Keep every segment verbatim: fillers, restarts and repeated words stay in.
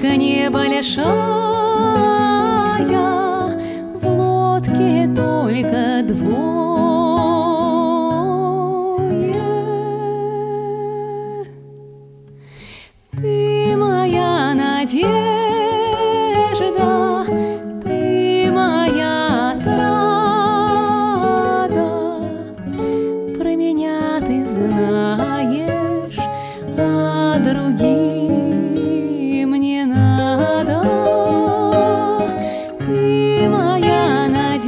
Речка небольшая, в лодке только двое. Ты моя надежда, ты моя отрада, про меня ты знаешь, а другим не надо. Ты моя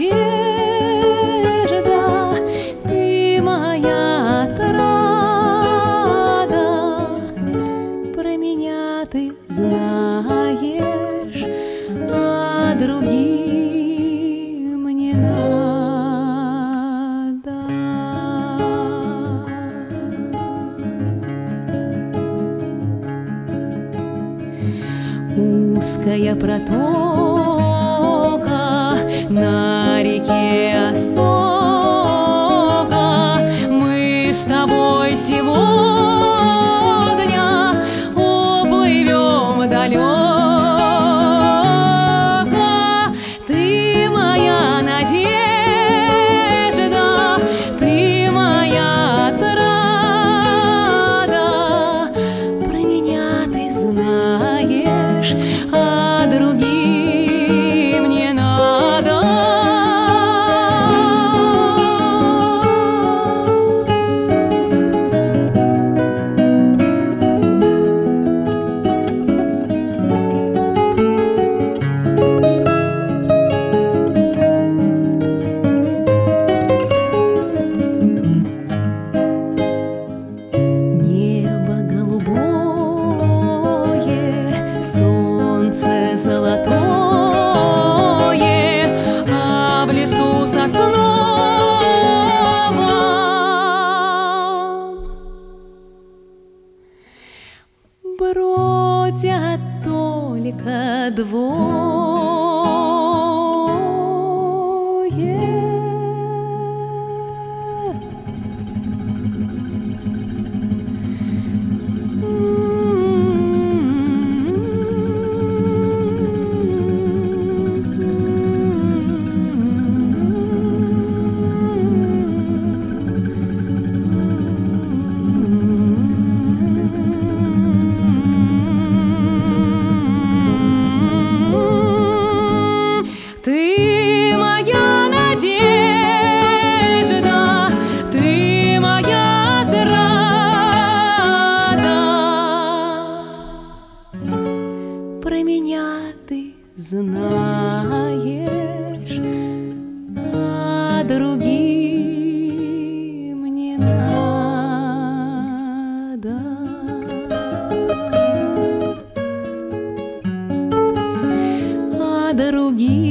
надежда, ты моя отрада, про меня ты знаешь, а другим не надо. Узкая протока на реке Осока, мы с тобой сегодня уплывем далеко. Ты моя надежда, ты моя отрада, про меня ты знаешь, а другим не надо. Небо голубое, солнце золотое, а в лесу сосновом бродят только двое. Ты моя надежда, ты моя отрада, про меня ты знаешь, а другим не надо. А другим